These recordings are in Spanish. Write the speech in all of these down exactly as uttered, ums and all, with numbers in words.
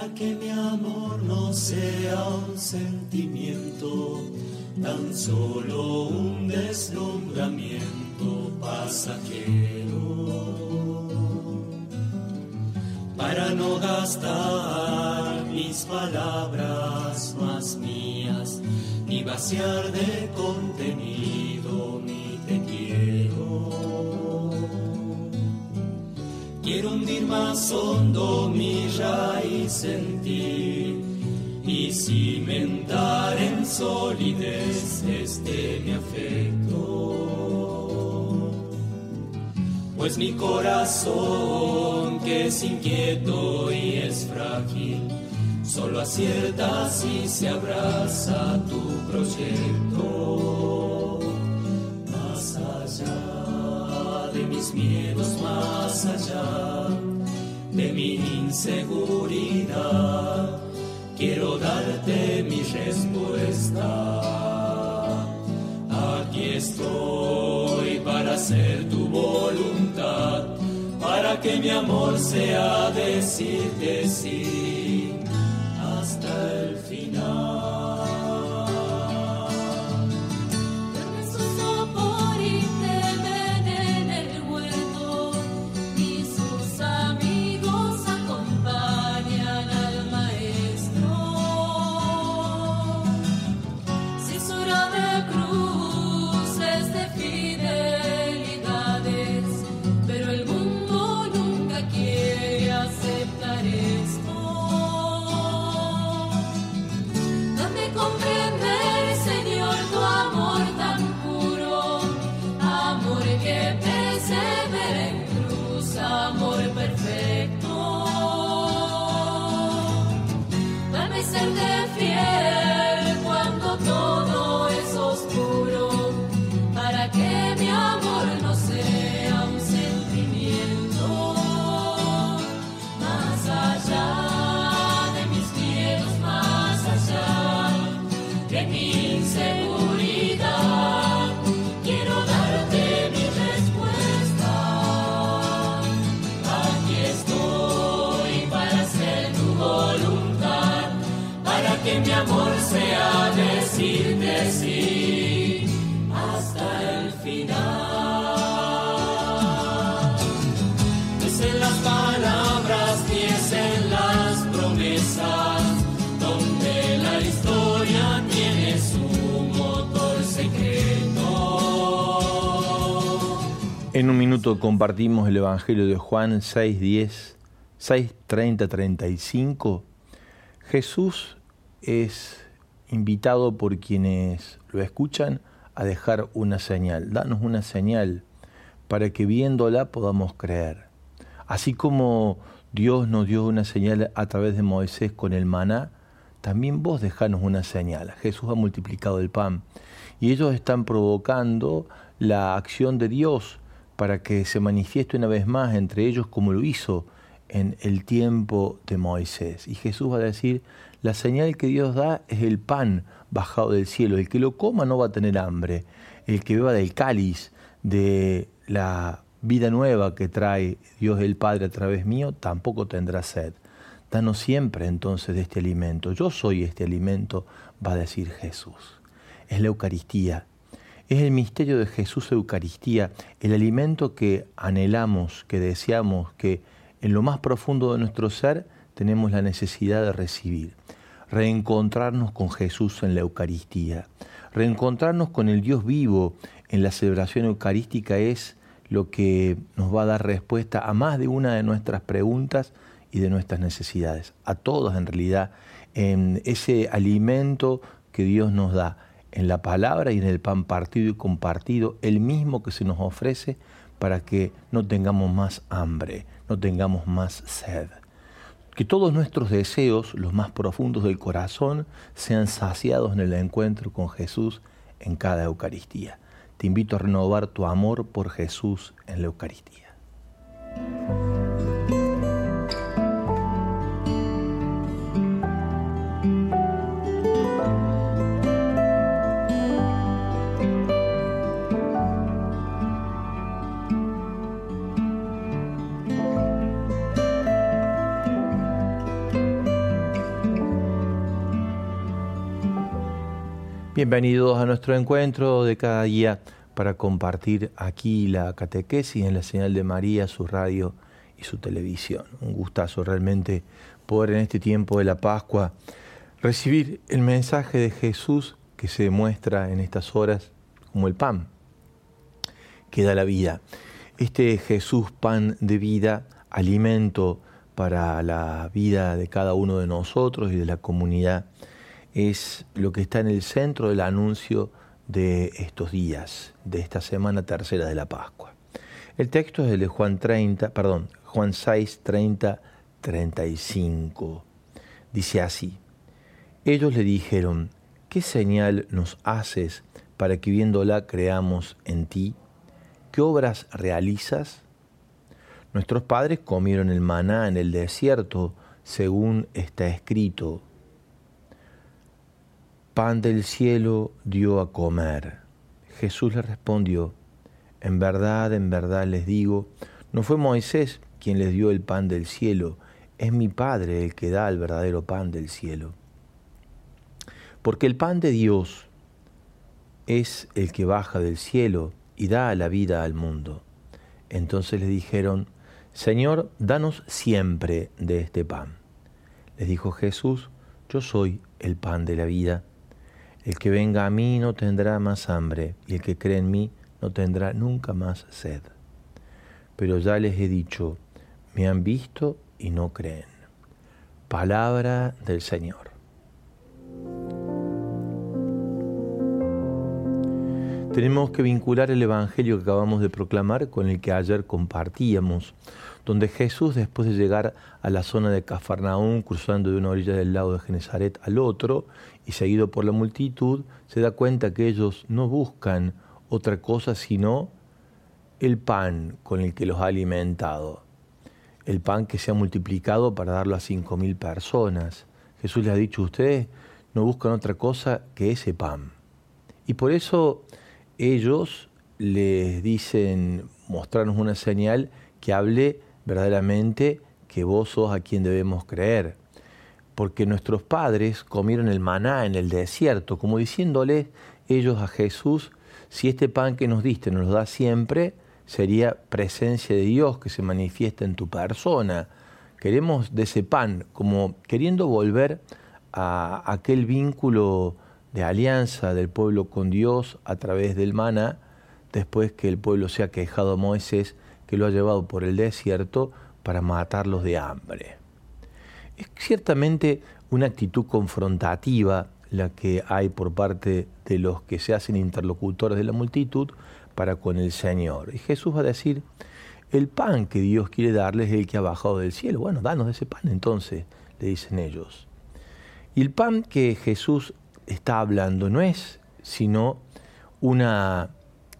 que mi amor no sea un sentimiento, tan solo un deslumbramiento pasajero. Para no gastar mis palabras más mías, ni vaciar de contenido mi te quiero. Quiero hundir más hondo mi raíz en ti y cimentar en solidez este mi afecto. Pues mi corazón, que es inquieto y es frágil, solo acierta si se abraza a tu proyecto. Más allá de mis miedos, más allá de mi inseguridad, quiero darte mi respuesta. Aquí estoy para hacer tu voluntad, para que mi amor sea decirte sí hasta el final. Dame su sopor y temen en el huerto, y sus amigos acompañan al maestro. Si es hora de cruces, de fidelidades, pero el mundo nunca quiere aceptar esto. Dame comprender, Señor, tu amor tan puro, amor que persevera en cruz, amor perfecto. Dame serte fiel cuando todo es oscuro, para que mi amor no sea un sentimiento. Más allá de mis miedos, más allá de mi inseguridad, quiero darte mi respuesta. Aquí estoy para hacer tu voluntad, para que mi amor sea decirte sí hasta el final. No es en las palabras ni es en las promesas donde la historia tiene su motor secreto. En un minuto compartimos el Evangelio de Juan seis diez, seis treinta, treinta y cinco. Jesús es invitado por quienes lo escuchan a dejar una señal. Danos una señal para que viéndola podamos creer. Así como Dios nos dio una señal a través de Moisés con el maná, también vos dejanos una señal. Jesús ha multiplicado el pan y ellos están provocando la acción de Dios para que se manifieste una vez más entre ellos como lo hizo en el tiempo de Moisés. Y Jesús va a decir, la señal que Dios da es el pan bajado del cielo. El que lo coma no va a tener hambre. El que beba del cáliz de la vida nueva que trae Dios el Padre a través mío, tampoco tendrá sed. Danos siempre entonces de este alimento. Yo soy este alimento, va a decir Jesús. Es la Eucaristía. Es el misterio de Jesús, Eucaristía, el alimento que anhelamos, que deseamos, que en lo más profundo de nuestro ser tenemos la necesidad de recibir. Reencontrarnos con Jesús en la Eucaristía. Reencontrarnos con el Dios vivo en la celebración eucarística es lo que nos va a dar respuesta a más de una de nuestras preguntas y de nuestras necesidades. A todas en realidad, en ese alimento que Dios nos da en la palabra y en el pan partido y compartido, el mismo que se nos ofrece para que no tengamos más hambre, no tengamos más sed. Que todos nuestros deseos, los más profundos del corazón, sean saciados en el encuentro con Jesús en cada Eucaristía. Te invito a renovar tu amor por Jesús en la Eucaristía. Bienvenidos a nuestro encuentro de cada día para compartir aquí la catequesis en la señal de María, su radio y su televisión. Un gustazo realmente poder en este tiempo de la Pascua recibir el mensaje de Jesús que se demuestra en estas horas como el pan que da la vida. Este Jesús, pan de vida, alimento para la vida de cada uno de nosotros y de la comunidad, es lo que está en el centro del anuncio de estos días, de esta semana tercera de la Pascua. El texto es el de Juan treinta, perdón, Juan seis, treinta, treinta y cinco. Dice así: ellos le dijeron: ¿qué señal nos haces para que viéndola creamos en ti? ¿Qué obras realizas? Nuestros padres comieron el maná en el desierto, según está escrito: pan del cielo dio a comer. Jesús les respondió: en verdad, en verdad les digo, no fue Moisés quien les dio el pan del cielo, es mi Padre el que da el verdadero pan del cielo. Porque el pan de Dios es el que baja del cielo y da la vida al mundo. Entonces le dijeron: Señor, danos siempre de este pan. Les dijo Jesús: yo soy el pan de la vida. El que venga a mí no tendrá más hambre, y el que cree en mí no tendrá nunca más sed. Pero ya les he dicho, me han visto y no creen. Palabra del Señor. Tenemos que vincular el Evangelio que acabamos de proclamar con el que ayer compartíamos, donde Jesús, después de llegar a la zona de Cafarnaúm, cruzando de una orilla del lago de Genesaret al otro, y seguido por la multitud, se da cuenta que ellos no buscan otra cosa sino el pan con el que los ha alimentado, el pan que se ha multiplicado para darlo a cinco mil personas. Jesús les ha dicho: ustedes no buscan otra cosa que ese pan. Y por eso ellos les dicen: mostrarnos una señal que hable verdaderamente que vos sos a quien debemos creer. Porque nuestros padres comieron el maná en el desierto, como diciéndoles ellos a Jesús: si este pan que nos diste nos lo da siempre, sería presencia de Dios que se manifiesta en tu persona. Queremos de ese pan, como queriendo volver a aquel vínculo de alianza del pueblo con Dios a través del maná, después que el pueblo se ha quejado a Moisés, que lo ha llevado por el desierto para matarlos de hambre. Es ciertamente una actitud confrontativa la que hay por parte de los que se hacen interlocutores de la multitud para con el Señor. Y Jesús va a decir: el pan que Dios quiere darles es el que ha bajado del cielo. Bueno, danos de ese pan entonces, le dicen ellos. Y el pan que Jesús está hablando no es sino una,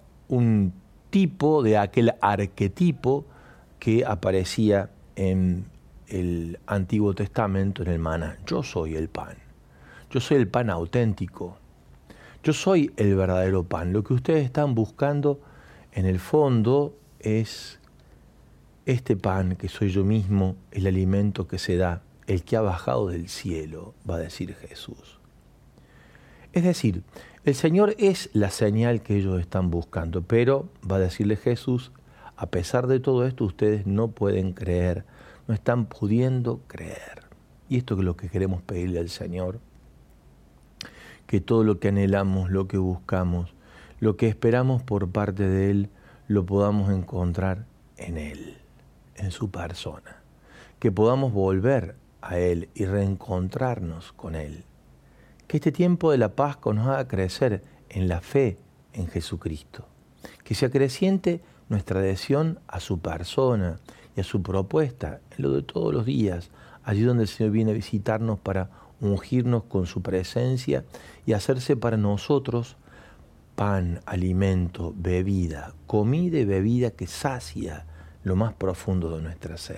un tipo de aquel arquetipo que aparecía en el Antiguo Testamento, en el maná. Yo soy el pan. Yo soy el pan auténtico. Yo soy el verdadero pan. Lo que ustedes están buscando en el fondo es este pan que soy yo mismo, el alimento que se da, el que ha bajado del cielo, va a decir Jesús. Es decir, el Señor es la señal que ellos están buscando, pero, va a decirle Jesús, a pesar de todo esto, ustedes no pueden creer, no están pudiendo creer. Y esto es lo que queremos pedirle al Señor, que todo lo que anhelamos, lo que buscamos, lo que esperamos por parte de Él, lo podamos encontrar en Él, en su persona. Que podamos volver a Él y reencontrarnos con Él. Que este tiempo de la Pascua nos haga crecer en la fe en Jesucristo. Que se acreciente nuestra adhesión a su persona y a su propuesta en lo de todos los días, allí donde el Señor viene a visitarnos para ungirnos con su presencia y hacerse para nosotros pan, alimento, bebida, comida y bebida que sacia lo más profundo de nuestra sed.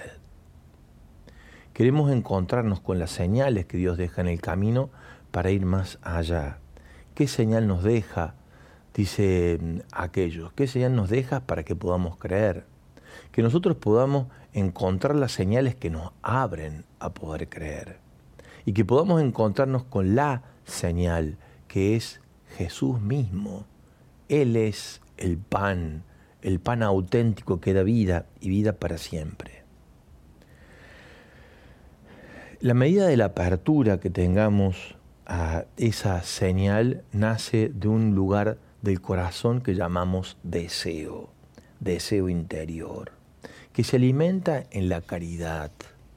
Queremos encontrarnos con las señales que Dios deja en el camino para ir más allá. ¿Qué señal nos deja? Dice aquellos. ¿Qué señal nos deja para que podamos creer? Que nosotros podamos encontrar las señales que nos abren a poder creer. Y que podamos encontrarnos con la señal que es Jesús mismo. Él es el pan, el pan auténtico que da vida y vida para siempre. La medida de la apertura que tengamos a esa señal nace de un lugar del corazón que llamamos deseo, deseo interior, que se alimenta en la caridad.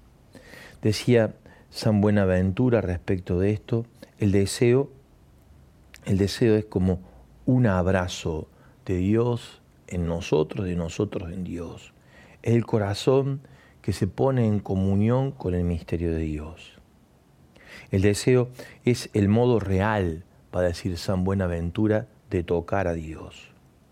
Decía San Buenaventura respecto de esto, el deseo, el deseo es como un abrazo de Dios en nosotros, de nosotros en Dios. Es el corazón que se pone en comunión con el misterio de Dios. El deseo es el modo real, va a decir San Buenaventura, de tocar a Dios.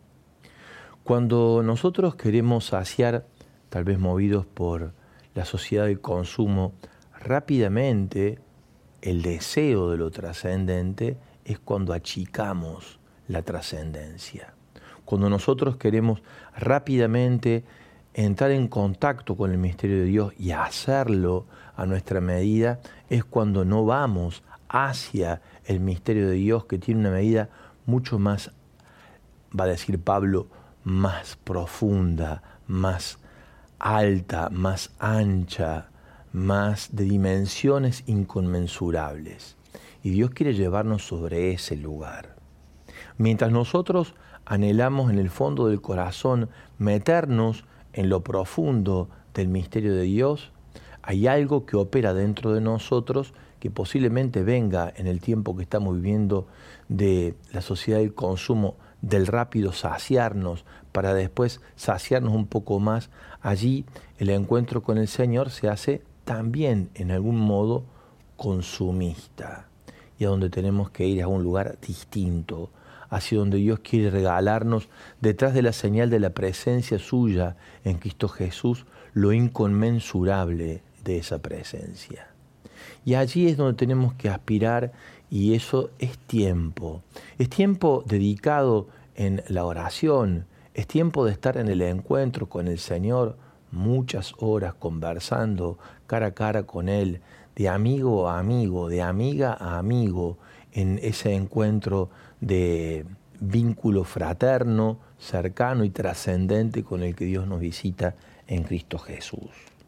Cuando nosotros queremos saciar, tal vez movidos por la sociedad del consumo, rápidamente el deseo de lo trascendente es cuando achicamos la trascendencia. Cuando nosotros queremos rápidamente entrar en contacto con el misterio de Dios y hacerlo a nuestra medida, es cuando no vamos hacia el misterio de Dios, que tiene una medida mucho más, va a decir Pablo, más profunda, más alta, más ancha, más de dimensiones inconmensurables. Y Dios quiere llevarnos sobre ese lugar. Mientras nosotros anhelamos en el fondo del corazón meternos en lo profundo del misterio de Dios, hay algo que opera dentro de nosotros que posiblemente venga en el tiempo que estamos viviendo de la sociedad del consumo, del rápido saciarnos para después saciarnos un poco más. Allí el encuentro con el Señor se hace también en algún modo consumista, y a donde tenemos que ir a un lugar distinto, hacia donde Dios quiere regalarnos, detrás de la señal de la presencia suya en Cristo Jesús, lo inconmensurable de esa presencia. Y allí es donde tenemos que aspirar, y eso es tiempo. Es tiempo dedicado en la oración, es tiempo de estar en el encuentro con el Señor, muchas horas conversando cara a cara con Él, de amigo a amigo, de amiga a amigo, en ese encuentro de vínculo fraterno, cercano y trascendente con el que Dios nos visita en Cristo Jesús.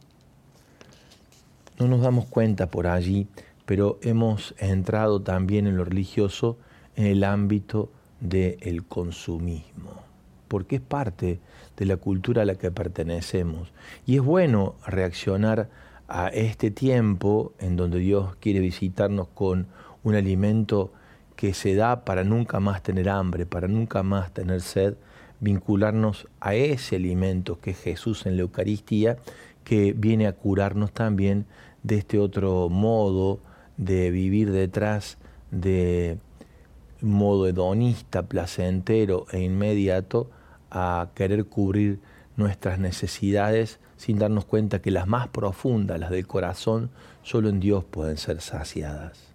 No nos damos cuenta por allí, pero hemos entrado también en lo religioso en el ámbito del consumismo, porque es parte de la cultura a la que pertenecemos. Y es bueno reaccionar a este tiempo en donde Dios quiere visitarnos con un alimento que se da para nunca más tener hambre, para nunca más tener sed, vincularnos a ese alimento que es Jesús en la Eucaristía, que viene a curarnos también de este otro modo de vivir detrás de un modo hedonista, placentero e inmediato, a querer cubrir nuestras necesidades sin darnos cuenta que las más profundas, las del corazón, solo en Dios pueden ser saciadas.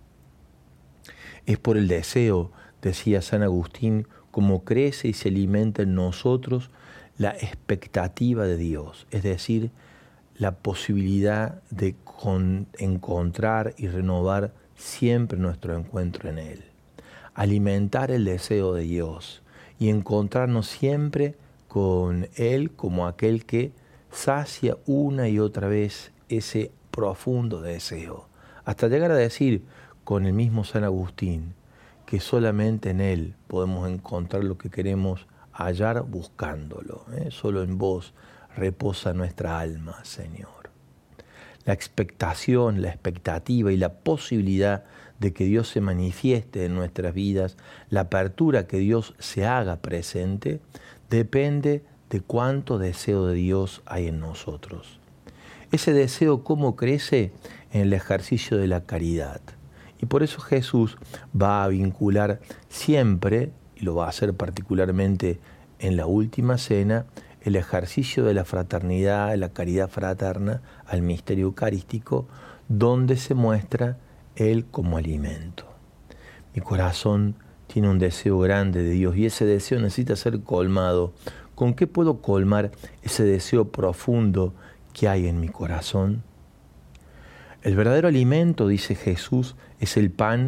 Es por el deseo, decía San Agustín, como crece y se alimenta en nosotros la expectativa de Dios, es decir, la posibilidad de con, encontrar y renovar siempre nuestro encuentro en Él. Alimentar el deseo de Dios y encontrarnos siempre con Él como aquel que sacia una y otra vez ese profundo deseo, hasta llegar a decir con el mismo San Agustín que solamente en Él podemos encontrar lo que queremos hallar buscándolo, ¿eh? Solo en vos reposa nuestra alma, Señor. La expectación, la expectativa y la posibilidad de que Dios se manifieste en nuestras vidas, la apertura que Dios se haga presente, depende de cuánto deseo de Dios hay en nosotros. Ese deseo, ¿cómo crece? En el ejercicio de la caridad. Y por eso Jesús va a vincular siempre, y lo va a hacer particularmente en la última cena, el ejercicio de la fraternidad, de la caridad fraterna, al misterio eucarístico, donde se muestra Él como alimento. Mi corazón tiene un deseo grande de Dios y ese deseo necesita ser colmado. ¿Con qué puedo colmar ese deseo profundo que hay en mi corazón? El verdadero alimento, dice Jesús, es el pan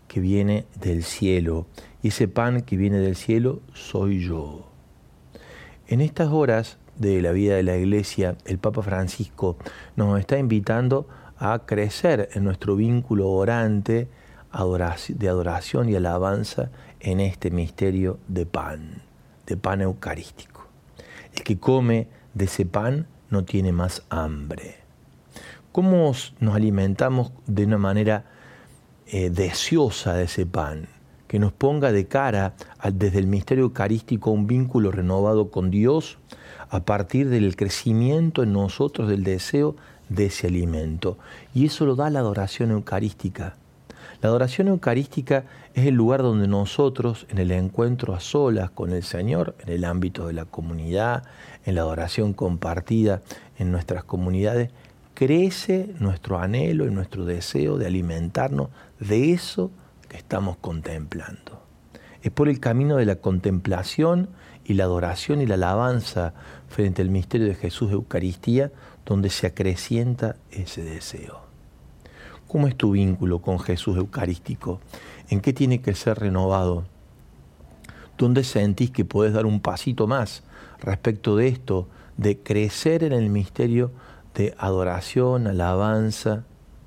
que viene del cielo, y ese pan que viene del cielo soy yo. En estas horas de la vida de la Iglesia, el Papa Francisco nos está invitando a crecer en nuestro vínculo orante de adoración y alabanza en este misterio de pan, de pan eucarístico. El que come de ese pan no tiene más hambre. ¿Cómo nos alimentamos de una manera eh, deseosa de ese pan? Que nos ponga de cara a, desde el misterio eucarístico un vínculo renovado con Dios a partir del crecimiento en nosotros del deseo de ese alimento. Y eso lo da la adoración eucarística. La adoración eucarística es el lugar donde nosotros, en el encuentro a solas con el Señor, en el ámbito de la comunidad, en la adoración compartida en nuestras comunidades, crece nuestro anhelo y nuestro deseo de alimentarnos de eso que estamos contemplando. Es por el camino de la contemplación y la adoración y la alabanza frente al misterio de Jesús de Eucaristía donde se acrecienta ese deseo. ¿Cómo es tu vínculo con Jesús Eucarístico? ¿En qué tiene que ser renovado? ¿Dónde sentís que podés dar un pasito más respecto de esto, de crecer en el misterio de adoración, alabanza,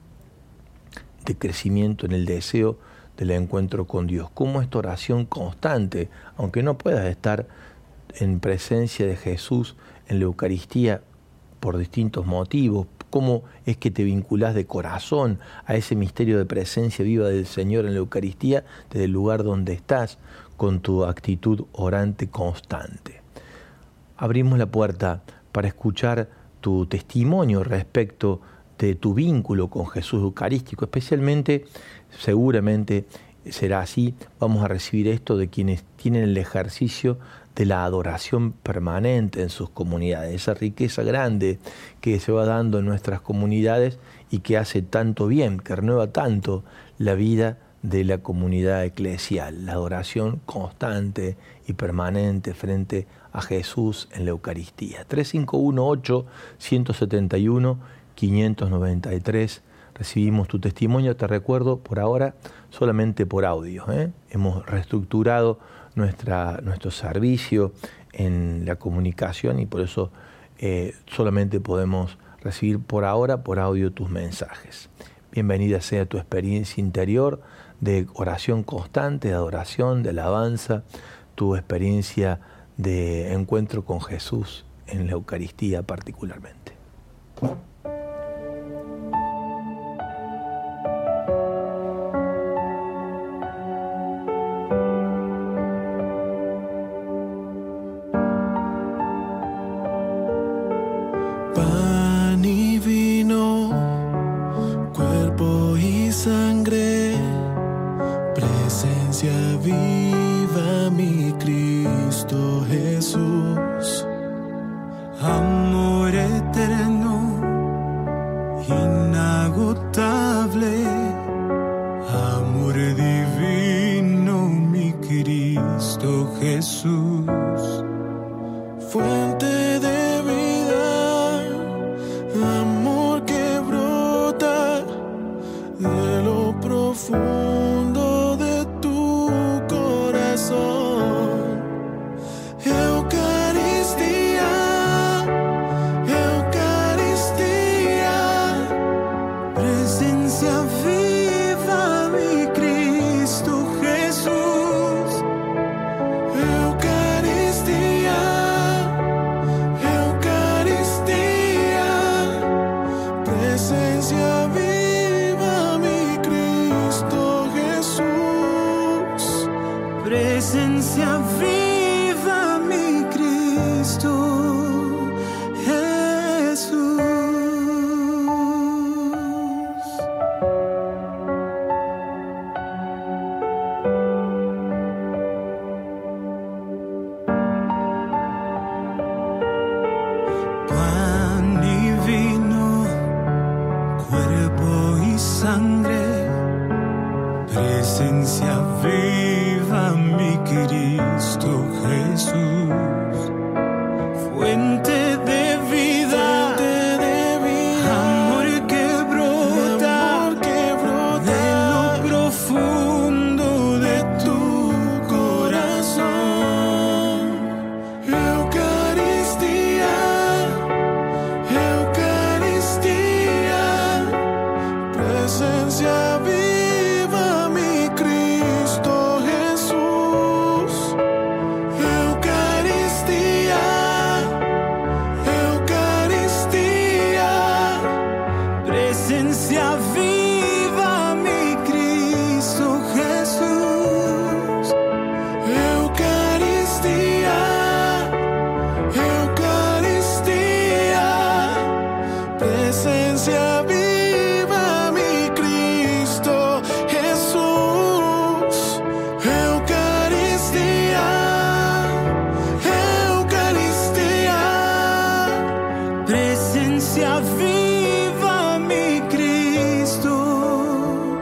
de crecimiento en el deseo del encuentro con Dios? ¿Cómo es tu oración constante, aunque no puedas estar en presencia de Jesús en la Eucaristía por distintos motivos? ¿Cómo es que te vinculás de corazón a ese misterio de presencia viva del Señor en la Eucaristía desde el lugar donde estás con tu actitud orante constante? Abrimos la puerta para escuchar tu testimonio respecto de tu vínculo con Jesús Eucarístico, especialmente, seguramente será así, vamos a recibir esto de quienes tienen el ejercicio de la adoración permanente en sus comunidades, esa riqueza grande que se va dando en nuestras comunidades y que hace tanto bien, que renueva tanto la vida de la comunidad eclesial, la adoración constante y permanente frente a Jesús en la Eucaristía. tres cinco uno ocho, uno siete uno, cinco nueve tres. Recibimos tu testimonio, te recuerdo, por ahora solamente por audio, ¿eh? Hemos reestructurado nuestra, nuestro servicio en la comunicación y por eso eh, solamente podemos recibir por ahora, por audio, tus mensajes. Bienvenida sea tu experiencia interior de oración constante, de adoración, de alabanza, tu experiencia de encuentro con Jesús en la Eucaristía particularmente. Pan y vino, cuerpo y sangre, presencia viva mi Cristo Jesús, amor eterno, inagotable, amor divino mi Cristo Jesús, fuente de vida, amor que brota de lo profundo de tu corazón. Eucaristía, Eucaristía, presencia viva mi Cristo Jesús. Eucaristía, Eucaristía, presencia viva mi Cristo Jesús. Presencia viva mi Cristo Jesús. Pan y vino, cuerpo y sangre, presencia viva mi Cristo Jesús, fuente de vida, amor que brota, de lo profundo presencia viva, mi Cristo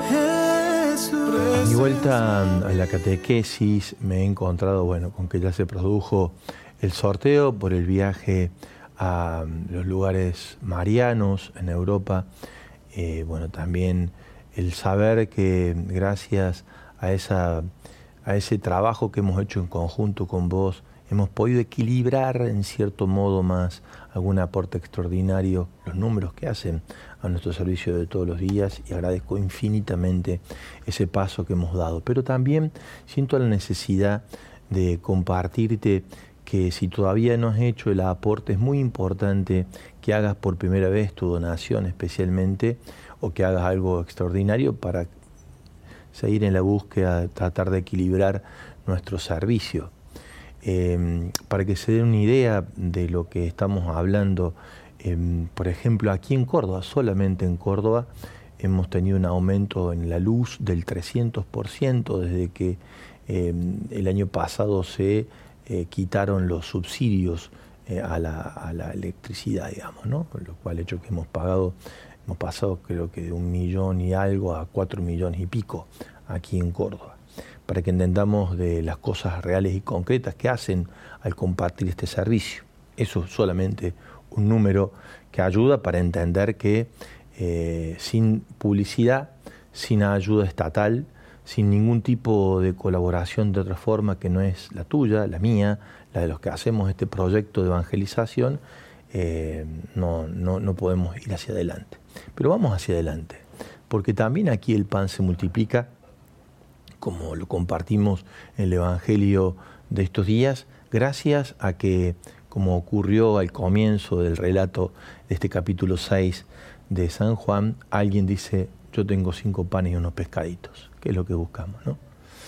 Jesús. Mi vuelta a la catequesis me he encontrado, bueno, con que ya se produjo el sorteo por el viaje a los lugares marianos en Europa. Eh, bueno, también el saber que gracias a, esa, a ese trabajo que hemos hecho en conjunto con vos, hemos podido equilibrar en cierto modo más algún aporte extraordinario, los números que hacen a nuestro servicio de todos los días, y agradezco infinitamente ese paso que hemos dado. Pero también siento la necesidad de compartirte que si todavía no has hecho el aporte, es muy importante que hagas por primera vez tu donación especialmente, o que hagas algo extraordinario para seguir en la búsqueda de tratar de equilibrar nuestro servicio. Eh, para que se den una idea de lo que estamos hablando, eh, por ejemplo, aquí en Córdoba, solamente en Córdoba, hemos tenido un aumento en la luz del trescientos por ciento desde que eh, el año pasado se eh, quitaron los subsidios eh, a, la, a la electricidad, digamos, ¿no? Lo cual ha hecho que hemos pagado, hemos pasado creo que de un millón y algo a cuatro millones y pico aquí en Córdoba, para que entendamos de las cosas reales y concretas que hacen al compartir este servicio. Eso es solamente un número que ayuda para entender que eh, sin publicidad, sin ayuda estatal, sin ningún tipo de colaboración de otra forma que no es la tuya, la mía, la de los que hacemos este proyecto de evangelización, eh, no, no, no podemos ir hacia adelante. Pero vamos hacia adelante, porque también aquí el pan se multiplica, como lo compartimos en el Evangelio de estos días, gracias a que, como ocurrió al comienzo del relato de este capítulo seis de San Juan, alguien dice: yo tengo cinco panes y unos pescaditos, que es lo que buscamos, ¿no?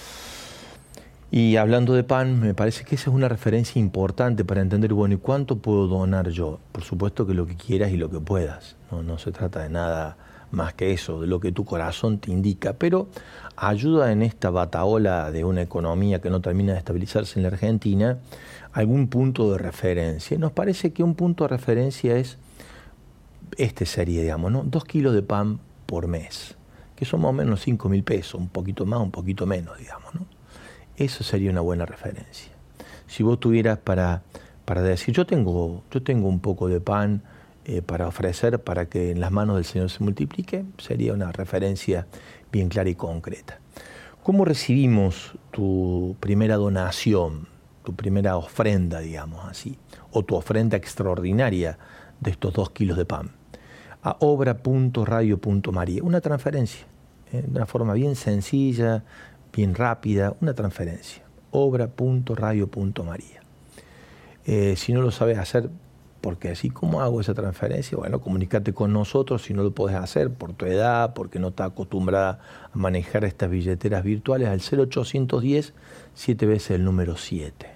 Y hablando de pan, me parece que esa es una referencia importante para entender, bueno, ¿y cuánto puedo donar yo? Por supuesto que lo que quieras y lo que puedas, no, no se trata de nada más que eso, de lo que tu corazón te indica, pero ayuda en esta batahola de una economía que no termina de estabilizarse en la Argentina, algún punto de referencia. Y nos parece que un punto de referencia es, este sería, digamos, ¿no? Dos kilos de pan por mes, que son más o menos cinco mil pesos, un poquito más, un poquito menos, digamos, ¿no? Eso sería una buena referencia. Si vos tuvieras para, para decir, yo tengo, yo tengo un poco de pan eh, para ofrecer para que en las manos del Señor se multiplique, sería una referencia bien clara y concreta. ¿Cómo recibimos tu primera donación, tu primera ofrenda, digamos así, o tu ofrenda extraordinaria de estos dos kilos de pan? A obra punto radio punto maría, una transferencia, eh, de una forma bien sencilla, bien rápida, una transferencia, obra punto radio punto maría. Eh, si no lo sabes hacer, porque así, ¿cómo hago esa transferencia? Bueno, comunícate con nosotros si no lo podés hacer por tu edad, porque no estás acostumbrada a manejar estas billeteras virtuales, al cero ochocientos diez, siete veces el número siete.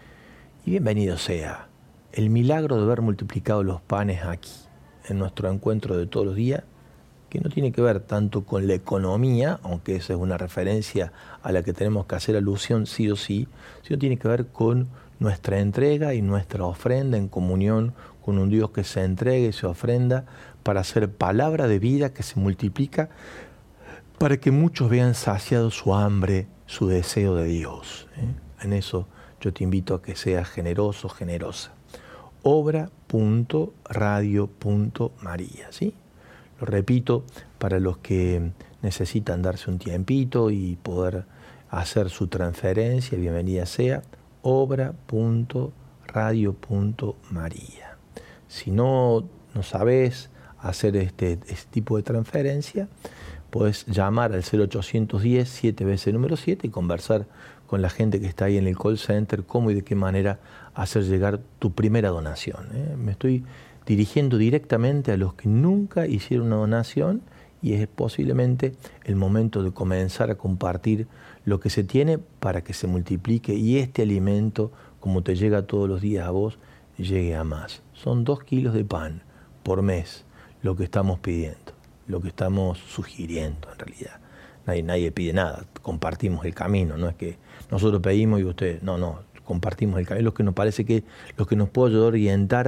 Y bienvenido sea el milagro de haber multiplicado los panes aquí, en nuestro encuentro de todos los días, que no tiene que ver tanto con la economía, aunque esa es una referencia a la que tenemos que hacer alusión sí o sí, sino tiene que ver con nuestra entrega y nuestra ofrenda en comunión con un Dios que se entrega y se ofrenda para hacer palabra de vida que se multiplica, para que muchos vean saciado su hambre, su deseo de Dios, ¿eh? En eso yo te invito a que seas generoso, generosa. obra punto radio punto maría, ¿sí? Lo repito, para los que necesitan darse un tiempito y poder hacer su transferencia, bienvenida sea, obra punto radio punto maría. Si no, no sabes hacer este, este tipo de transferencia, puedes llamar al cero ochocientos diez, siete veces el número siete y conversar con la gente que está ahí en el call center, cómo y de qué manera hacer llegar tu primera donación, ¿eh? Me estoy dirigiendo directamente a los que nunca hicieron una donación y es posiblemente el momento de comenzar a compartir lo que se tiene para que se multiplique y este alimento, como te llega todos los días a vos, llegue a más. Son dos kilos de pan por mes lo que estamos pidiendo, lo que estamos sugiriendo en realidad. Nadie, nadie pide nada, compartimos el camino, no es que nosotros pedimos y ustedes, no, no, compartimos el camino, es lo que nos parece que, lo que nos puede ayudar a orientar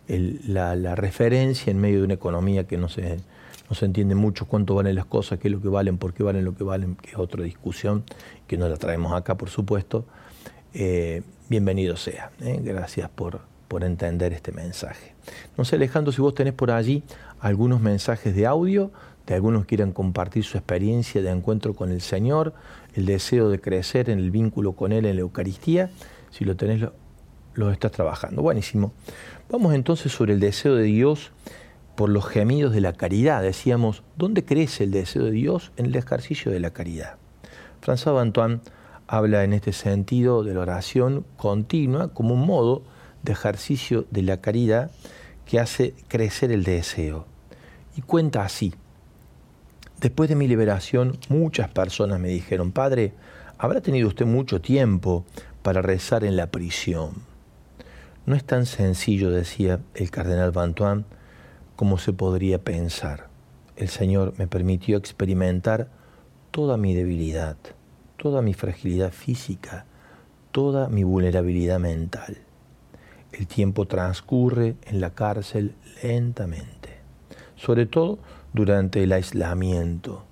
el, la, la referencia en medio de una economía que no se, no se entiende mucho cuánto valen las cosas, qué es lo que valen, por qué valen lo que valen, que es otra discusión, que no la traemos acá, por supuesto. Eh, bienvenido sea. ¿eh? Gracias por, por entender este mensaje. No sé, Alejandro, si vos tenés por allí algunos mensajes de audio, de algunos que quieran compartir su experiencia de encuentro con el Señor, el deseo de crecer en el vínculo con Él en la Eucaristía. Si lo tenés, lo, lo estás trabajando. Buenísimo. Vamos entonces sobre el deseo de Dios por los gemidos de la caridad. Decíamos, ¿dónde crece el deseo de Dios? En el ejercicio de la caridad. François Bantoine habla en este sentido de la oración continua como un modo de ejercicio de la caridad que hace crecer el deseo. Y cuenta así: después de mi liberación, muchas personas me dijeron, Padre, ¿habrá tenido usted mucho tiempo para rezar en la prisión? No es tan sencillo, decía el cardenal Bantoine, como se podría pensar. El Señor me permitió experimentar toda mi debilidad, toda mi fragilidad física, toda mi vulnerabilidad mental. El tiempo transcurre en la cárcel lentamente, sobre todo durante el aislamiento.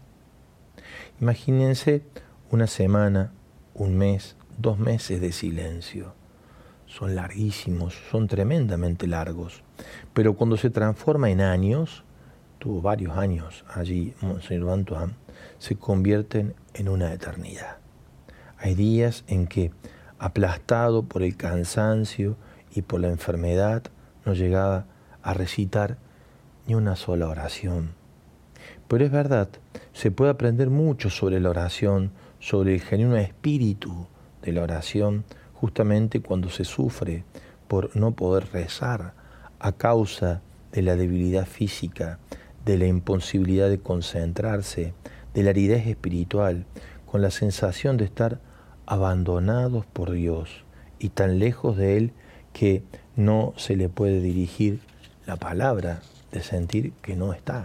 Imagínense una semana, un mes, dos meses de silencio. Son larguísimos, son tremendamente largos, pero cuando se transforma en años, tuvo varios años allí, Monseñor Bantoine, se convierten en una eternidad. Hay días en que, aplastado por el cansancio y por la enfermedad, no llegaba a recitar ni una sola oración. Pero es verdad, se puede aprender mucho sobre la oración, sobre el genuino espíritu de la oración, justamente cuando se sufre por no poder rezar a causa de la debilidad física, de la imposibilidad de concentrarse, de la aridez espiritual, con la sensación de estar abandonados por Dios y tan lejos de Él que no se le puede dirigir la palabra, de sentir que no está.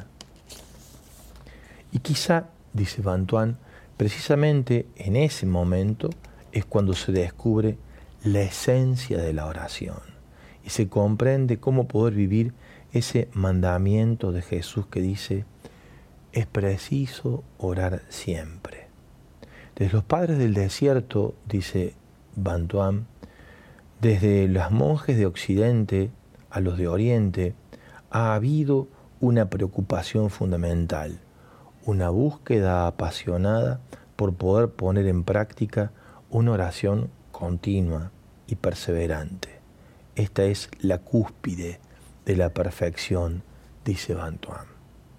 Y quizá, dice Bantoine, precisamente en ese momento es cuando se descubre la esencia de la oración y se comprende cómo poder vivir ese mandamiento de Jesús que dice, es preciso orar siempre. Desde los padres del desierto, dice Bantoine, desde los monjes de Occidente a los de Oriente, ha habido una preocupación fundamental, una búsqueda apasionada por poder poner en práctica una oración continua y perseverante. Esta es la cúspide de la perfección, dice Bantoine.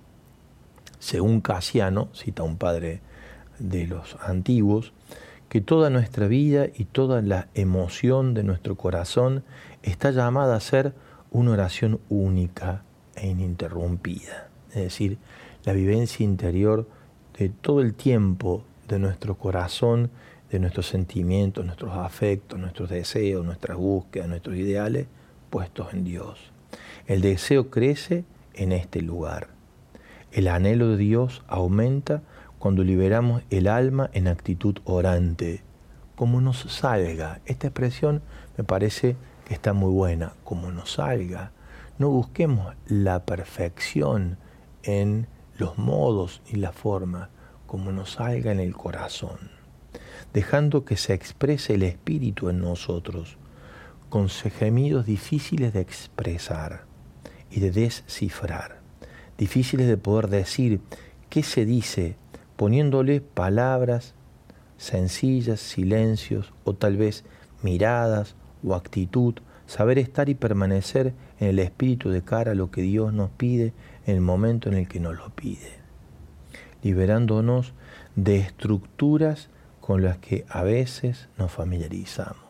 Según Casiano, cita un padre de los antiguos, que toda nuestra vida y toda la emoción de nuestro corazón está llamada a ser una oración única e ininterrumpida. Es decir, la vivencia interior de todo el tiempo de nuestro corazón, de nuestros sentimientos, nuestros afectos, nuestros deseos, nuestras búsquedas, nuestros ideales puestos en Dios. El deseo crece en este lugar. El anhelo de Dios aumenta cuando liberamos el alma en actitud orante, como nos salga. Esta expresión me parece que está muy buena, como nos salga. No busquemos la perfección en los modos y la forma, como nos salga en el corazón, dejando que se exprese el Espíritu en nosotros, con gemidos difíciles de expresar y de descifrar, difíciles de poder decir qué se dice, poniéndole palabras sencillas, silencios o tal vez miradas o actitud, saber estar y permanecer en el Espíritu de cara a lo que Dios nos pide en el momento en el que nos lo pide, liberándonos de estructuras con las que a veces nos familiarizamos,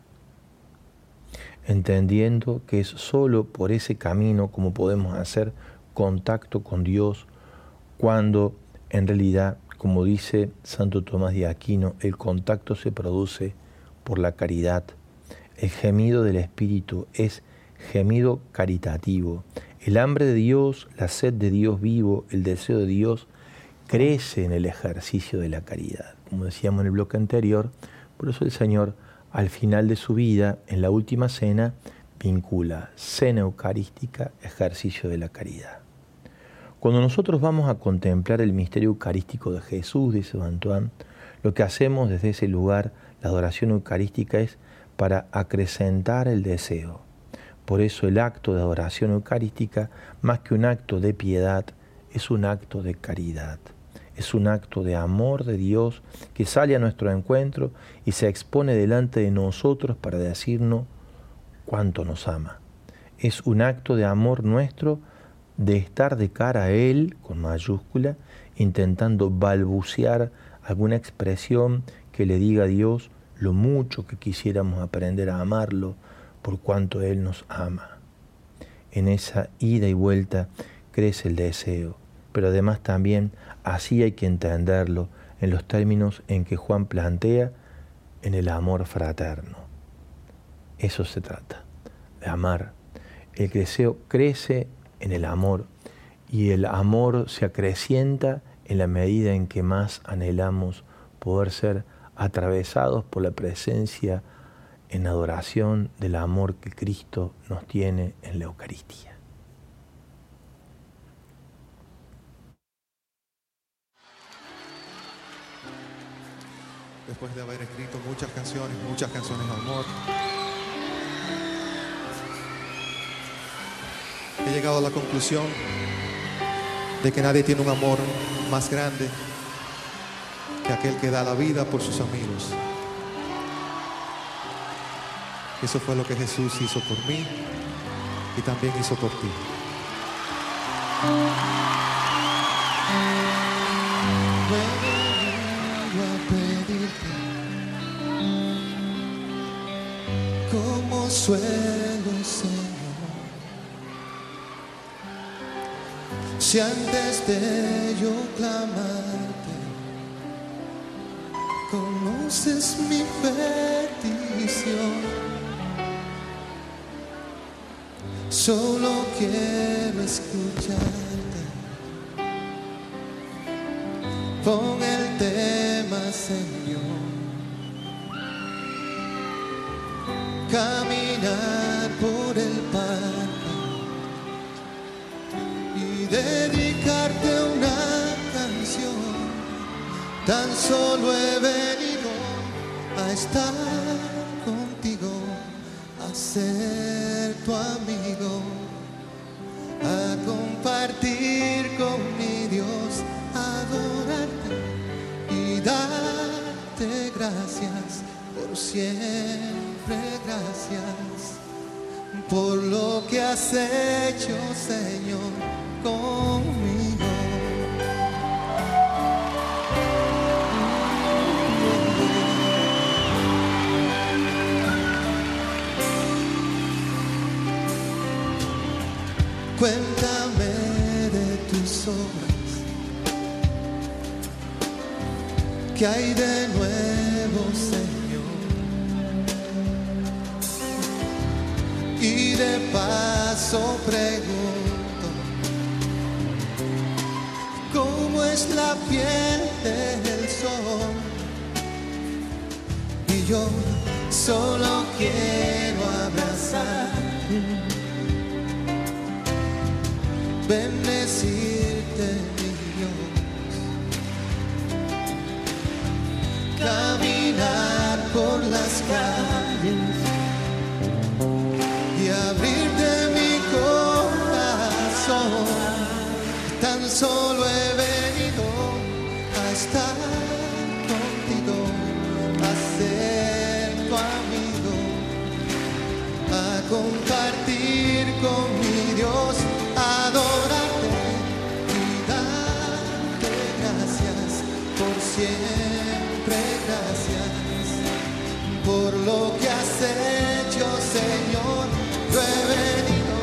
entendiendo que es solo por ese camino como podemos hacer contacto con Dios, cuando en realidad, como dice Santo Tomás de Aquino, el contacto se produce por la caridad. El gemido del Espíritu es gemido caritativo. El hambre de Dios, la sed de Dios vivo, el deseo de Dios, crece en el ejercicio de la caridad. Como decíamos en el bloque anterior, por eso el Señor, al final de su vida, en la última cena, vincula cena eucarística, ejercicio de la caridad. Cuando nosotros vamos a contemplar el misterio eucarístico de Jesús, dice Antoine, lo que hacemos desde ese lugar, la adoración eucarística, es para acrecentar el deseo. Por eso el acto de adoración eucarística, más que un acto de piedad, es un acto de caridad. Es un acto de amor de Dios que sale a nuestro encuentro y se expone delante de nosotros para decirnos cuánto nos ama. Es un acto de amor nuestro de estar de cara a Él, con mayúscula, intentando balbucear alguna expresión que le diga a Dios lo mucho que quisiéramos aprender a amarlo por cuanto Él nos ama. En esa ida y vuelta crece el deseo, pero además también así hay que entenderlo en los términos en que Juan plantea en el amor fraterno. Eso se trata, de amar. El deseo crece en el amor y el amor se acrecienta en la medida en que más anhelamos poder ser atravesados por la presencia en adoración del amor que Cristo nos tiene en la Eucaristía. Después de haber escrito muchas canciones, muchas canciones de amor, he llegado a la conclusión de que nadie tiene un amor más grande que aquel que da la vida por sus amigos. Eso fue lo que Jesús hizo por mí y también hizo por ti. Vengo a pedirte, como suelo, Señor, si antes de yo clamarte conoces mi petición. Solo quiero escucharte. Pon el tema, Señor. Caminar por el parque y dedicarte una canción. Tan solo he venido a estar contigo, a ser tu amigo, a compartir con mi Dios, a adorarte y darte gracias por siempre, gracias por lo que has hecho, Señor, conmigo. Cuéntame de tus obras, ¿qué hay de nuevo, Señor? Y de paso pregunto, ¿cómo es la piel del sol? Y yo solo quiero abrazar, bendecirte, mi Dios, caminar por las calles y abrirte mi corazón. Tan solo he venido a estar contigo, a ser tu amigo, a compartir con mi Dios, adorarte y darte gracias por siempre, gracias por lo que has hecho, Señor. Yo he venido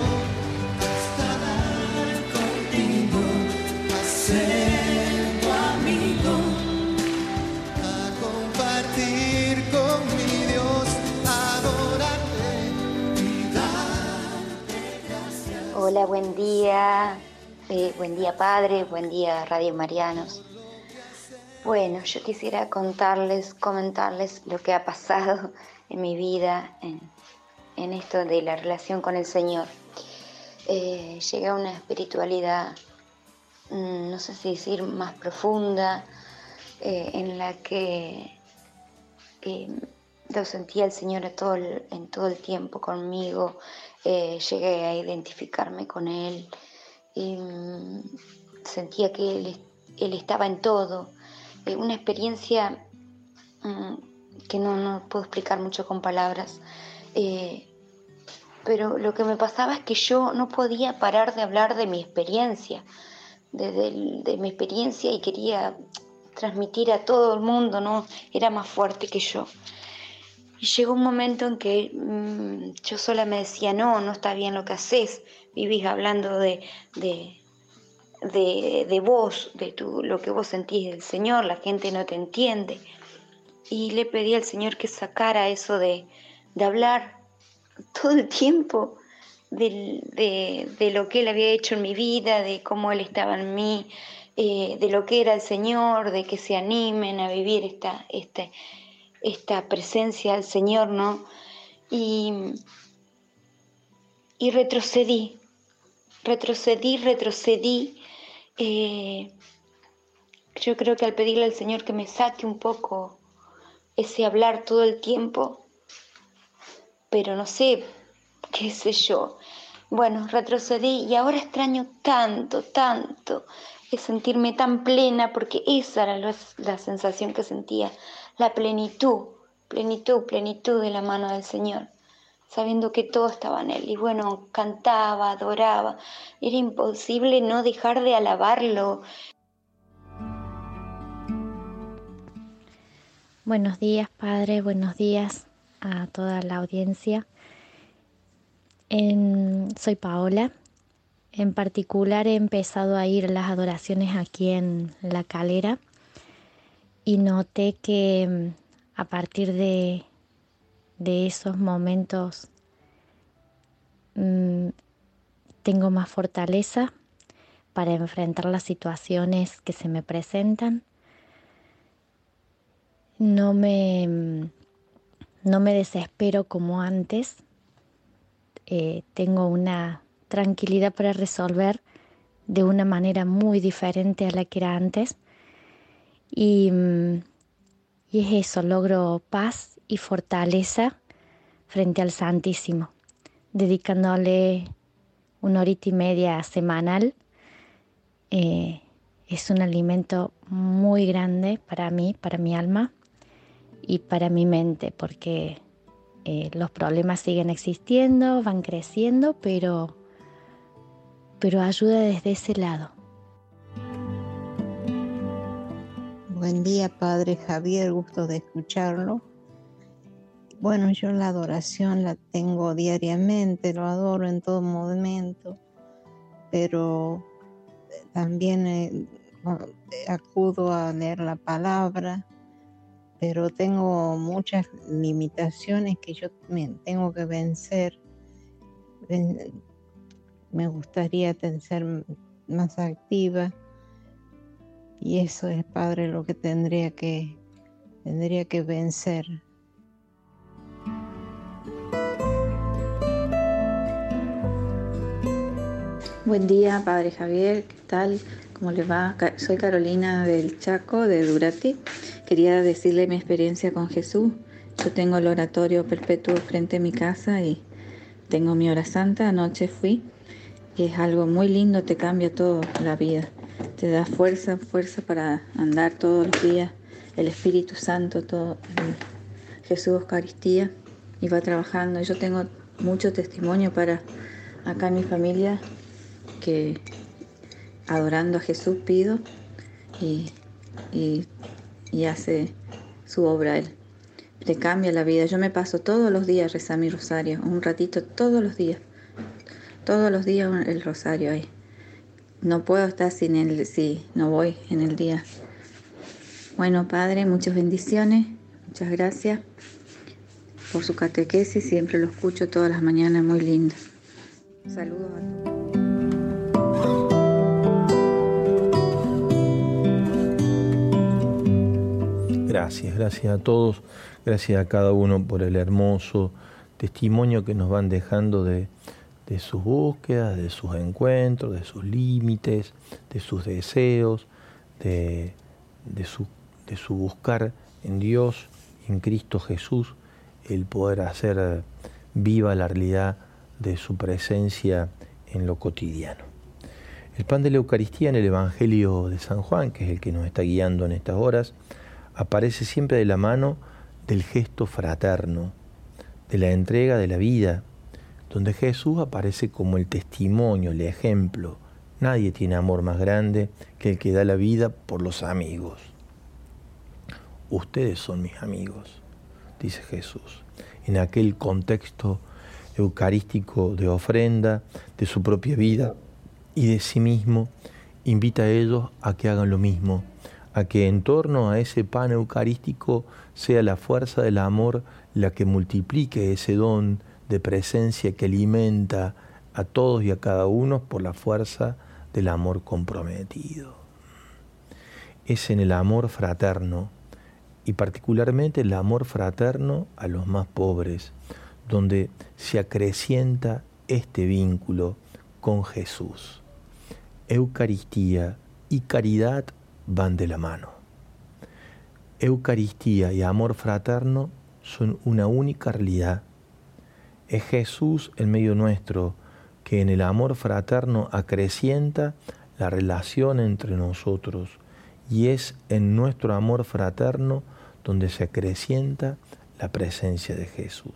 a estar contigo, a ser tu amigo, a compartir con mi Dios, adorarte y darte gracias. Hola, buen día, eh, buen día Padre, buen día Radio Marianos. Bueno, yo quisiera contarles, comentarles lo que ha pasado en mi vida en, en esto de la relación con el Señor. Eh, llegué a una espiritualidad, no sé si decir más profunda, eh, en la que eh, lo sentía el Señor todo el, en todo el tiempo conmigo. Eh, llegué a identificarme con Él y um, sentía que Él, él estaba en todo. Eh, una experiencia um, que no, no puedo explicar mucho con palabras, eh, pero lo que me pasaba es que yo no podía parar de hablar de mi experiencia, de, de, de mi experiencia, y quería transmitir a todo el mundo, ¿no? Era más fuerte que yo. Y llegó un momento en que mmm, yo sola me decía, no, no está bien lo que haces, vivís hablando de, de, de, de vos, de tu, lo que vos sentís del Señor, la gente no te entiende. Y le pedí al Señor que sacara eso de, de hablar todo el tiempo de, de, de lo que Él había hecho en mi vida, de cómo Él estaba en mí, eh, de lo que era el Señor, de que se animen a vivir esta, esta, esta presencia del Señor, ¿no? Y, y retrocedí, retrocedí, retrocedí. Eh, yo creo que al pedirle al Señor que me saque un poco ese hablar todo el tiempo, pero no sé, qué sé yo. Bueno, retrocedí y ahora extraño tanto, tanto el sentirme tan plena, porque esa era la, la sensación que sentía, la plenitud, plenitud, plenitud de la mano del Señor, sabiendo que todo estaba en Él. Y bueno, cantaba, adoraba, era imposible no dejar de alabarlo. Buenos días, Padre, buenos días a toda la audiencia. En, soy Paola. En particular he empezado a ir a las adoraciones aquí en La Calera y noté que a partir de, de esos momentos mmm, tengo más fortaleza para enfrentar las situaciones que se me presentan. No me, no me desespero como antes. Eh, tengo una tranquilidad para resolver de una manera muy diferente a la que era antes. Y, y es eso, logro paz y fortaleza frente al Santísimo, dedicándole una horita y media semanal. Eh, es un alimento muy grande para mí, para mi alma y para mi mente, porque eh, los problemas siguen existiendo, van creciendo, pero, pero ayuda desde ese lado. Buen día, Padre Javier, gusto de escucharlo. Bueno, yo la adoración la tengo diariamente, lo adoro en todo momento, pero también eh, acudo a leer la palabra, pero tengo muchas limitaciones que yo me tengo que vencer. Me gustaría ser más activa y eso es, Padre, lo que tendría que, tendría que vencer. Buen día, Padre Javier, ¿qué tal? ¿Cómo le va? Soy Carolina del Chaco, de Durati. Quería decirle mi experiencia con Jesús. Yo tengo el oratorio perpetuo frente a mi casa y tengo mi hora santa. Anoche fui y es algo muy lindo, te cambia todo la vida. Te da fuerza, fuerza para andar todos los días. El Espíritu Santo, todo, Jesús Eucaristía, y va trabajando. Yo tengo mucho testimonio para acá en mi familia, que adorando a Jesús pido y, y, y hace su obra Él. Le cambia la vida. Yo me paso todos los días a rezar mi rosario, un ratito todos los días. Todos los días el rosario ahí. No puedo estar sin él si no voy en el día. Bueno, Padre, muchas bendiciones, muchas gracias por su catequesis. Siempre lo escucho todas las mañanas, muy lindo. Saludos a todos. Gracias, gracias a todos, gracias a cada uno por el hermoso testimonio que nos van dejando de, de sus búsquedas, de sus encuentros, de sus límites, de sus deseos, de, de, su, de su buscar en Dios, en Cristo Jesús, el poder hacer viva la realidad de su presencia en lo cotidiano. El pan de la Eucaristía en el Evangelio de San Juan, que es el que nos está guiando en estas horas, aparece siempre de la mano del gesto fraterno, de la entrega de la vida, donde Jesús aparece como el testimonio, el ejemplo. Nadie tiene amor más grande que el que da la vida por los amigos. Ustedes son mis amigos, dice Jesús, en aquel contexto eucarístico de ofrenda, de su propia vida y de sí mismo, invita a ellos a que hagan lo mismo, a que en torno a ese pan eucarístico sea la fuerza del amor la que multiplique ese don de presencia que alimenta a todos y a cada uno por la fuerza del amor comprometido. Es en el amor fraterno, y particularmente el amor fraterno a los más pobres, donde se acrecienta este vínculo con Jesús. Eucaristía y caridad van de la mano. Eucaristía y amor fraterno son una única realidad. Es Jesús en medio nuestro que en el amor fraterno acrecienta la relación entre nosotros, y es en nuestro amor fraterno donde se acrecienta la presencia de Jesús.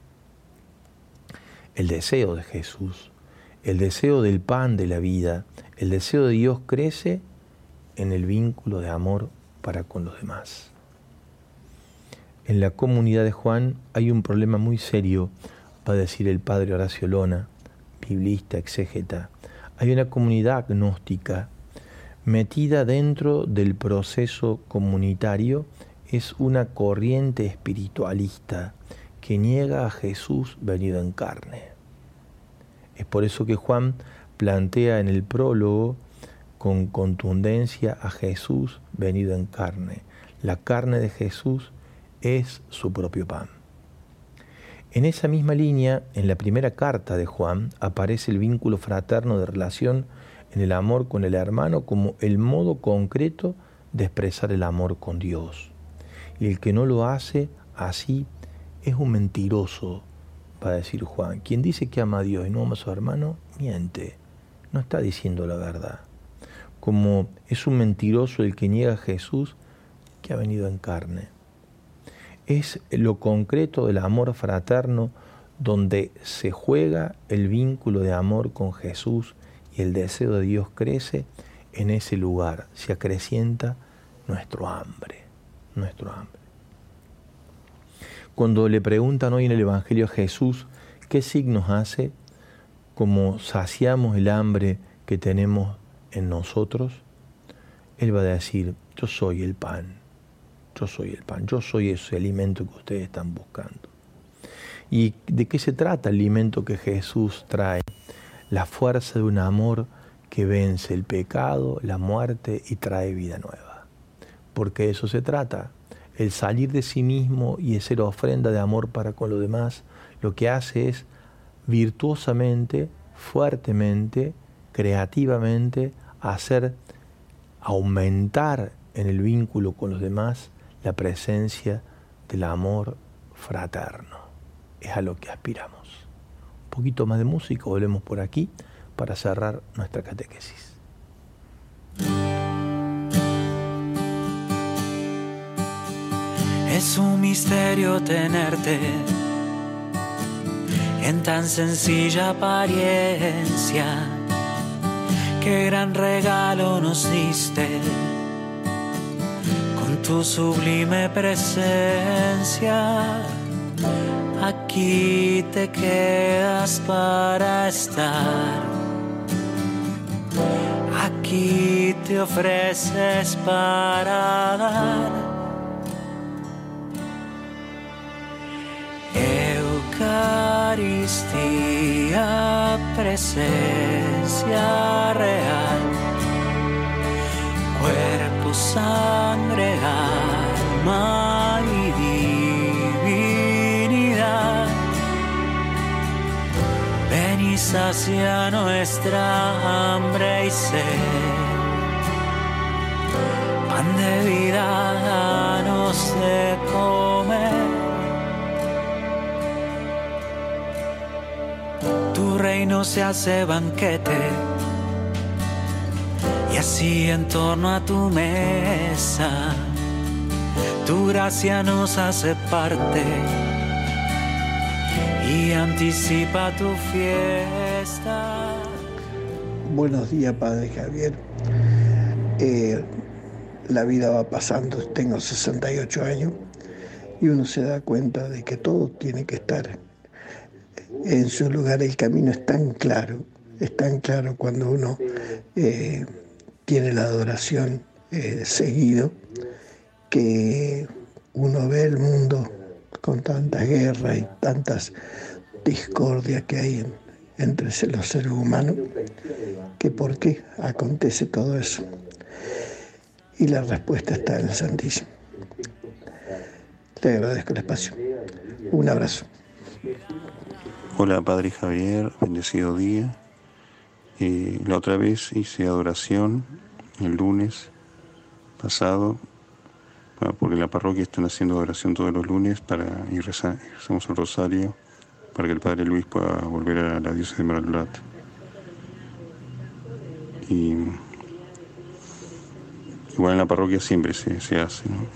El deseo de Jesús, el deseo del pan de la vida, el deseo de Dios crece en el vínculo de amor para con los demás. En la comunidad de Juan hay un problema muy serio, va a decir el padre Horacio Lona, biblista, exégeta. Hay una comunidad agnóstica metida dentro del proceso comunitario, es una corriente espiritualista que niega a Jesús venido en carne. Es por eso que Juan plantea en el prólogo con contundencia a Jesús venido en carne. La carne de Jesús es su propio pan. En esa misma línea, en la primera carta de Juan, aparece el vínculo fraterno de relación en el amor con el hermano como el modo concreto de expresar el amor con Dios. Y el que no lo hace así es un mentiroso, va a decir Juan. Quien dice que ama a Dios y no ama a su hermano, miente, no está diciendo la verdad. Como es un mentiroso el que niega a Jesús que ha venido en carne. Es lo concreto del amor fraterno donde se juega el vínculo de amor con Jesús y el deseo de Dios crece. En ese lugar se acrecienta nuestro hambre, nuestro hambre. Cuando le preguntan hoy en el Evangelio a Jesús qué signos hace, como saciamos el hambre que tenemos en nosotros, Él va a decir, yo soy el pan, yo soy el pan, yo soy ese alimento que ustedes están buscando. ¿Y de qué se trata el alimento que Jesús trae? La fuerza de un amor que vence el pecado, la muerte y trae vida nueva. Porque de eso se trata. El salir de sí mismo y hacer ofrenda de amor para con los demás, lo que hace es virtuosamente, fuertemente, creativamente, hacer aumentar en el vínculo con los demás la presencia del amor fraterno. Es a lo que aspiramos. Un poquito más de música, volvemos por aquí para cerrar nuestra catequesis. Es un misterio tenerte en tan sencilla apariencia. Qué gran regalo nos diste con tu sublime presencia. Aquí te quedas para estar. Aquí te ofreces para dar. Eucaristía, presencia real, cuerpo, sangre, alma y divinidad. sacia nuestra hambre y sed. Pan de vida, danos de comer. Tu reino se hace banquete, y así en torno a tu mesa, tu gracia nos hace parte y anticipa tu fiesta. Buenos días, Padre Javier. Eh, la vida va pasando, tengo sesenta y ocho años y uno se da cuenta de que todo tiene que estar en su lugar. El camino es tan claro, es tan claro cuando uno eh, tiene la adoración eh, seguido, que uno ve el mundo con tanta guerra y tantas discordias que hay en, entre los seres humanos, que por qué acontece todo eso. Y la respuesta está en el Santísimo. Le agradezco el espacio. Un abrazo. Hola, Padre Javier, bendecido día. Eh, la otra vez hice adoración el lunes pasado, porque en la parroquia están haciendo adoración todos los lunes para ir rezar, rezamos el rosario para que el Padre Luis pueda volver a la diócesis de Mar del Plata. Y igual en la parroquia siempre se, se hace, ¿no?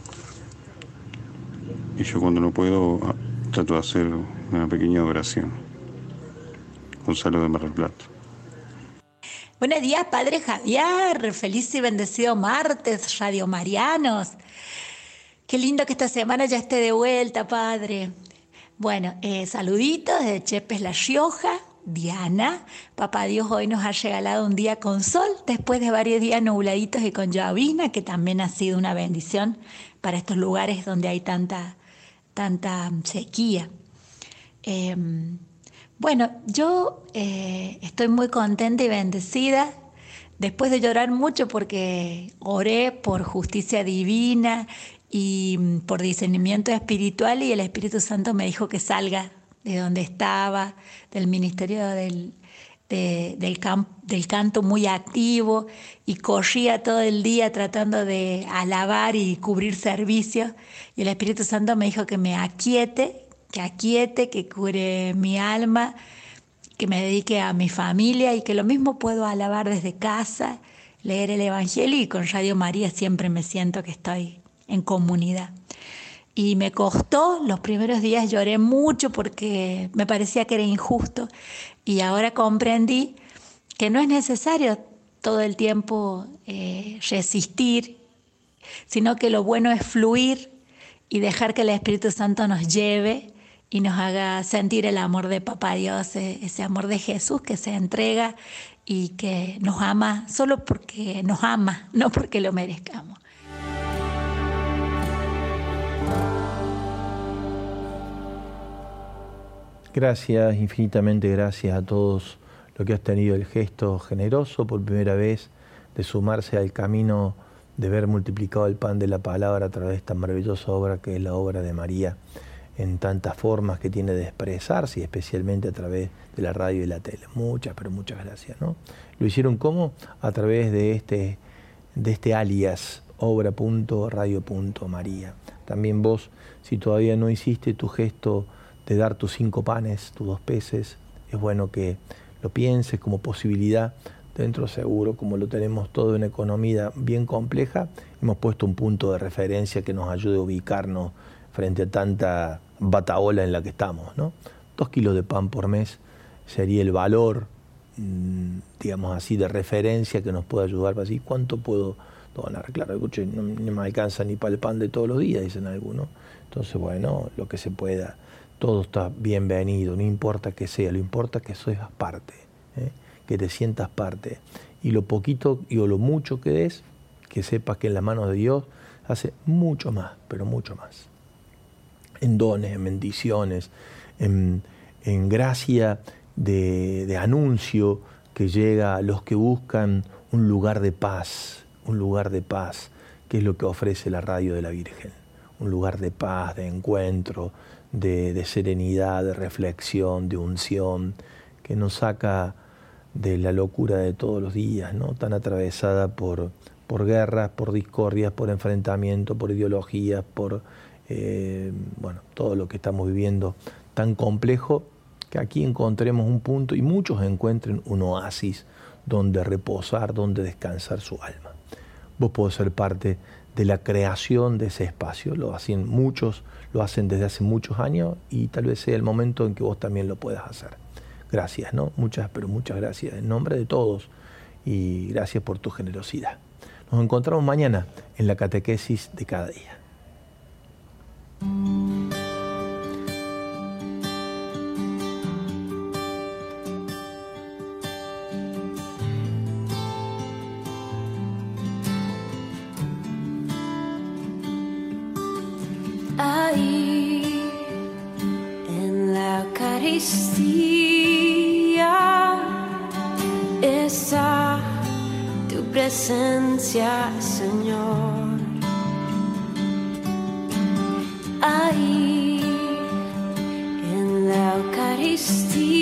Y yo cuando no puedo trato de hacer una pequeña adoración. Gonzalo de Mar del Plata. Buenos días, Padre Javier. Feliz y bendecido martes, Radio Marianos. Qué lindo que esta semana ya esté de vuelta, Padre. Bueno, eh, saluditos desde Chepes, La Rioja. Diana, Papá Dios hoy nos ha regalado un día con sol después de varios días nubladitos y con llovizna, que también ha sido una bendición para estos lugares donde hay tanta, tanta sequía. Eh, bueno, yo eh, estoy muy contenta y bendecida después de llorar mucho porque oré por justicia divina y por discernimiento espiritual, y el Espíritu Santo me dijo que salga de donde estaba, del ministerio del, de, del, camp, del canto muy activo, y corría todo el día tratando de alabar y cubrir servicios, y el Espíritu Santo me dijo que me aquiete, que aquiete, que cure mi alma, que me dedique a mi familia, y que lo mismo puedo alabar desde casa, leer el Evangelio, y con Radio María siempre me siento que estoy en comunidad. Y me costó, los primeros días lloré mucho porque me parecía que era injusto, y ahora comprendí que no es necesario todo el tiempo eh, resistir, sino que lo bueno es fluir y dejar que el Espíritu Santo nos lleve y nos haga sentir el amor de Papá Dios, ese amor de Jesús que se entrega y que nos ama solo porque nos ama, no porque lo merezcamos. Gracias, infinitamente gracias a todos los que has tenido el gesto generoso por primera vez de sumarse al camino de ver multiplicado el pan de la palabra a través de esta maravillosa obra que es la obra de María, en tantas formas que tiene de expresarse, y especialmente a través de la radio y la tele. Muchas, pero muchas gracias, ¿no? Lo hicieron ¿cómo? A través de este, de este alias, obra punto radio punto maría. También vos, si todavía no hiciste tu gesto de dar tus cinco panes, tus dos peces, es bueno que lo pienses como posibilidad. Dentro seguro, como lo tenemos todo en economía bien compleja, hemos puesto un punto de referencia que nos ayude a ubicarnos frente a tanta bataola en la que estamos, ¿no? Dos kilos de pan por mes sería el valor, digamos así, de referencia que nos puede ayudar para decir cuánto puedo donar. Claro, escuche, no, no me alcanza ni para el pan de todos los días, dicen algunos. Entonces, bueno, lo que se pueda, todo está bienvenido, no importa que sea, lo importa que seas parte, ¿eh? Que te sientas parte. Y lo poquito y o lo mucho que des, que sepas que en las manos de Dios hace mucho más, pero mucho más. En dones, en bendiciones, en, en gracia de, de anuncio que llega a los que buscan un lugar de paz, un lugar de paz, que es lo que ofrece la radio de la Virgen. Un lugar de paz, de encuentro, de, de serenidad, de reflexión, de unción, que nos saca de la locura de todos los días, ¿no? Tan atravesada por, por guerras, por discordias, por enfrentamientos, por ideologías, por eh, bueno, todo lo que estamos viviendo tan complejo, que aquí encontremos un punto y muchos encuentren un oasis donde reposar, donde descansar su alma. Vos podés ser parte de la creación de ese espacio, lo hacen muchos, lo hacen desde hace muchos años y tal vez sea el momento en que vos también lo puedas hacer. Gracias, ¿no? Muchas, pero muchas gracias en nombre de todos y gracias por tu generosidad. Nos encontramos mañana en la catequesis de cada día. Ahí en la Eucaristía está tu presencia, Señor. Ahí en la Eucaristía